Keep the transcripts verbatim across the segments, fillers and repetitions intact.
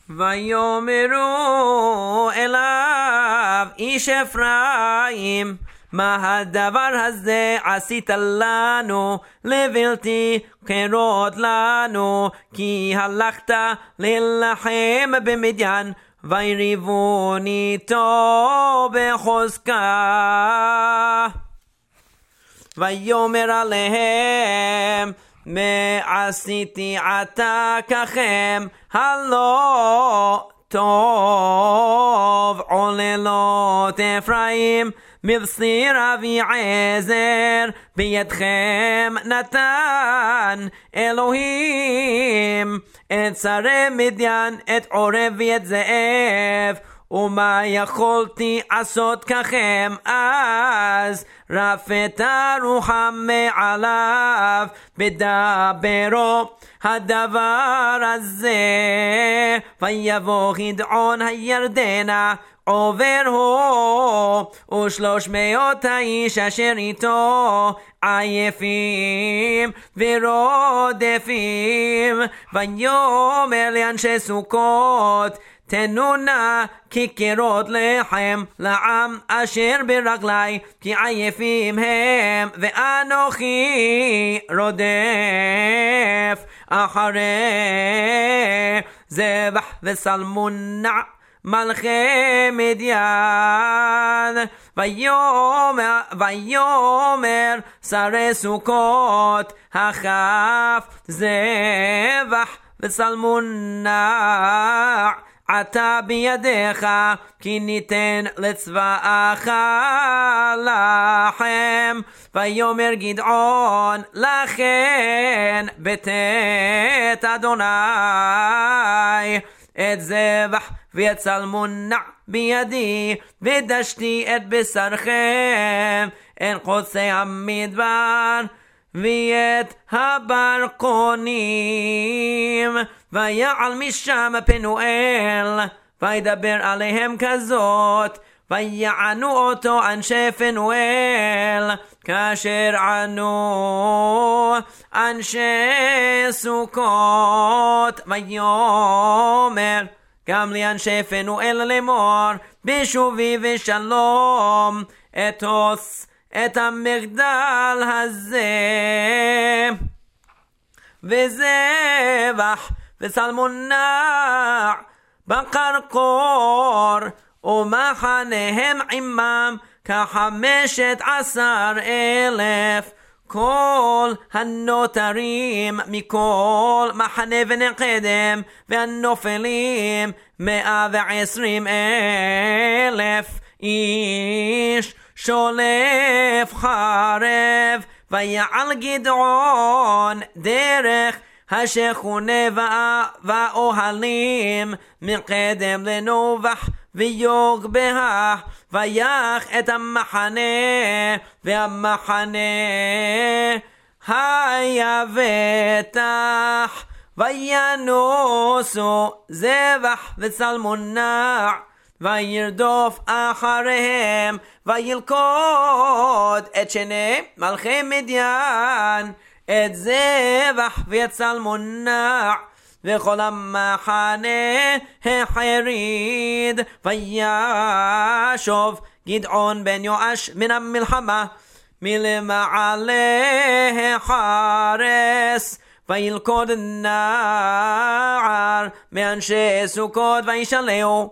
ויאמרו אליו איש אפרים, מה הדבר הזה עשית לנו לבלתי קרות לנו, כי הלכת להילחם במדיין ויריבוני איתו בחוזקה. ויאמר עליהם, מה עשיתי עתה ככם, הלא טוב עוללות אפרים מבשיר אביעזר, בידכם נתן אלוהים את שרי מדיין, את עורב ואת זאב. ומה יכולתי עשות ככם אז, רפאת רוחם מעליו בדברו הדבר הזה. ויבוא גדעון הירדנה עובר הוא ושלוש מאות האיש אשר איתו עייפים ורודפים. ויאמר לאנשי סוכות, תנו נא כיכרות לחם לעם אשר ברגלי, כי עייפים הם ואנוכי רודף אחרי זבח וסלמונע מלכי מדיין. ויאמר, ויאמר שרי סוכות, הכף זבח וסלמונע עתה בידיך, כי ניתן לצבאך לחם. ויאמר גדעון, לכן בית אדוני את זבח ואת סלמונע בידי, ודשתי את בשרכם אל קוצי המדבר ואת הברקונים. ויעל משם פנואל וידבר עליהם כזאת, ויענו אותו אנשי פנואל כאשר ענו אנשי סוכות. ויאמר גם לאנשי פנואל לאמור, בשובי ושלום אתוס את המגדל הזה, וזבח וסלמונע בקרקור, ומחניהם עמם כחמשת עשר אלף. כל הנותרים מכל מחנה ונקדם והנופלים מאה ועשרים אלף איש שולף חרב. ויעל גדעון דרך השכונה והאוהלים מקדם לנובח ויוגבה, ויח את המחנה, והמחנה היה בטח. וינוסו זבח וסלמונע וירדוף אחריהם, וילכוד את שני מלכי מדיין, את זבח ואת סלמונע, וכל המחנה החריד. וישוב גדעון בן יואש מן המלחמה מלמעלה החרס, וילכוד נער מאנשי סוכות וישאלהו,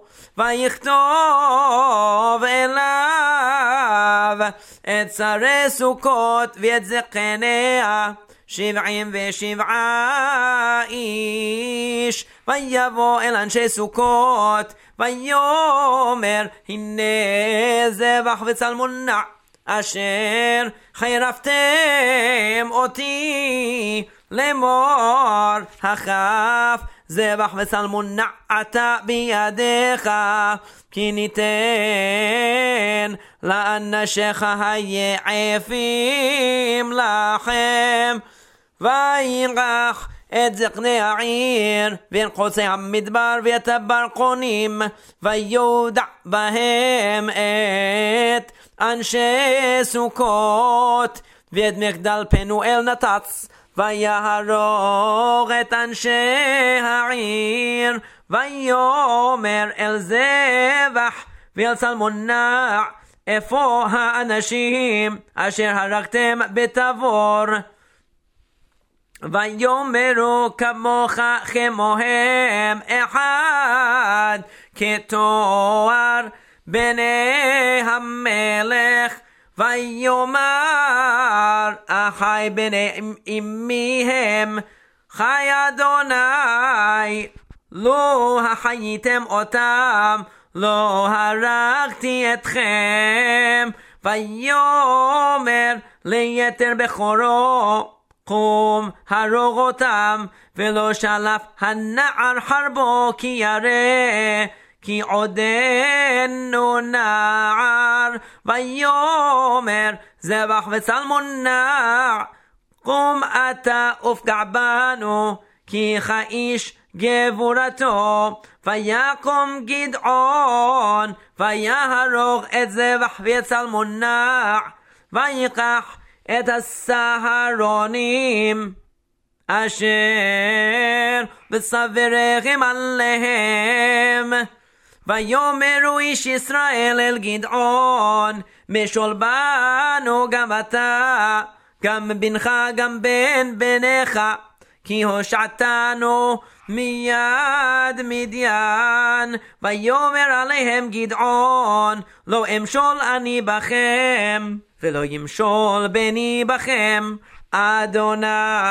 ויכתוב אליו את שרי סוכות ואת זקניה שבעים ושבעה איש. ויבוא אל אנשי סוכות ויאמר, הנה זבח וסלמונע אשר חירפתם אותי לאמור, הכף זבח וסלמונע עתה בידיך, כי ניתן לאנשיך היעפים לכם. וינגח את זקני העיר ואת קוצי המדבר ואת הברקונים, ויודע בהם את אנשי סוכות, ואת מגדל פנואל נתץ, ויהרוג את אנשי העיר, ויאמר אל זבח ואל צלמונע, איפה האנשים אשר הרגתם בתבור? ויאמרו כמוך כמוהם, אחד כתואר בני המלך. ויאמר אחי בני אמי הם, חי אדוני, לו החייתם אותם לא הרגתי אתכם. ויאמר ליתר בכורו, קום הרוג אותם, ולא שלף הנער חרבו כי ירא, כי עודנו נער. ויאמר זבח וצלמונע, קום אתה ופגע בנו, כי כאיש גבורתו. ויקום גדעון ויהרוג את זבח ואת צלמונע, ויקח את הסהרונים אשר בסבריכם עליהם. ויאמרו איש ישראל אל גדעון, משול בנו גם אתה, גם בנך גם בן בנך, כי הושעתנו מיד מדיין. ויאמר עליהם גדעון, לא אמשול אני בכם, ולא ימשול בני בכם, אדוני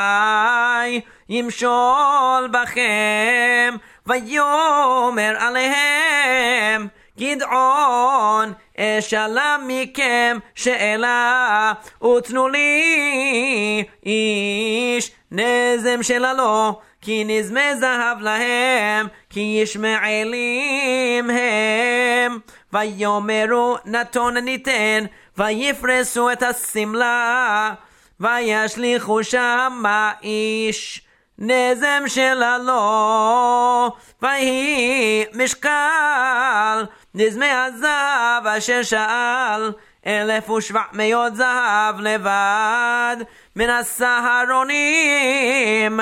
ימשול בכם. ויאמר עליהם גדעון, אשאלה מכם שאלה, ותנו לי איש נזם שללו, כי נזמי זהב להם, כי ישמעאלים הם. ויאמרו נתון ניתן, ויפרסו את הסמלה, וישליכו שמה איש נזם שללו. ויהי משקל נזמי הזהב אשר שאל, אלף ושבע מאות זהב לבד מן הסהרונים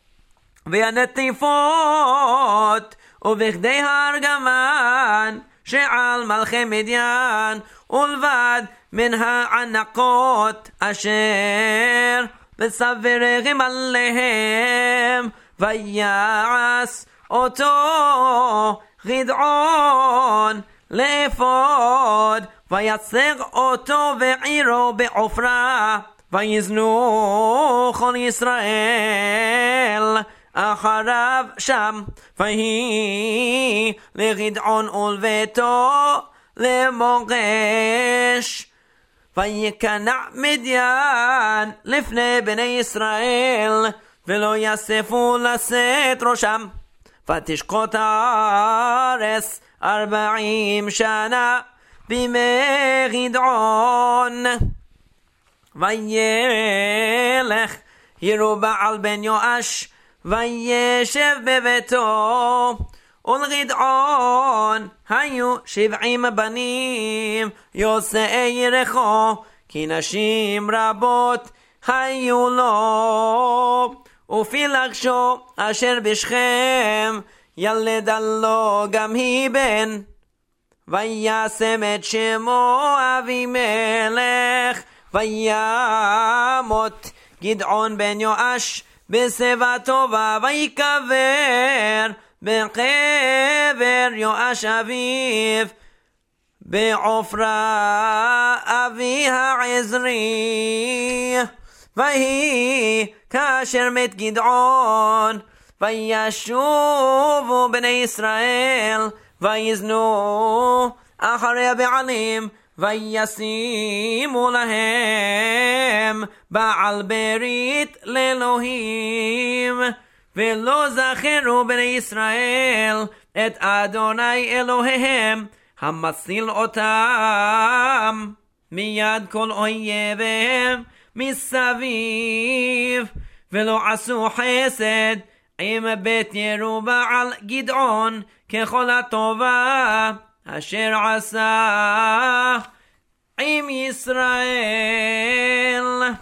והנטיפות, ובכדי הארגמן שעל מלכי מדיין, ולבד מן הענקות אשר בסבריכם עליהם. ויעש אותו גדעון לאפוד, ויצג אותו ועירו בעופרה. ויזנו כל ישראל אחריו שם. ויהי לגדעון ולביתו למוקש. ויקנע מדיין לפני בני ישראל, ולא יספו לשאת ראשם. ותשקוט הארץ ארבעים שנה בימי גדעון. וילך ירבעל בן יואש וישב בביתו, ולגדעון היו שבעים בנים יוצאי יריחו, כי נשים רבות היו לו. ופילגשו אשר בשכם ילדה לו גם היא בן, וישם את שמו אבימלך. וימות גדעון בן יואש בשיבה טובה, ויקבר בקבר יואש אביו בעופרה אבי העזרי. ויהי כאשר מת גדעון, וישובו בני ישראל ויזנו אחרי הבעלים, וישימו להם בעל ברית לאלוהים. ולא זכרו בני ישראל את אדוני אלוהיהם, המציל אותם מיד כל אויביהם מסביב. ולא עשו חסד עם בית ירובעל גדעון ככל הטובה אשר עשה עם ישראל.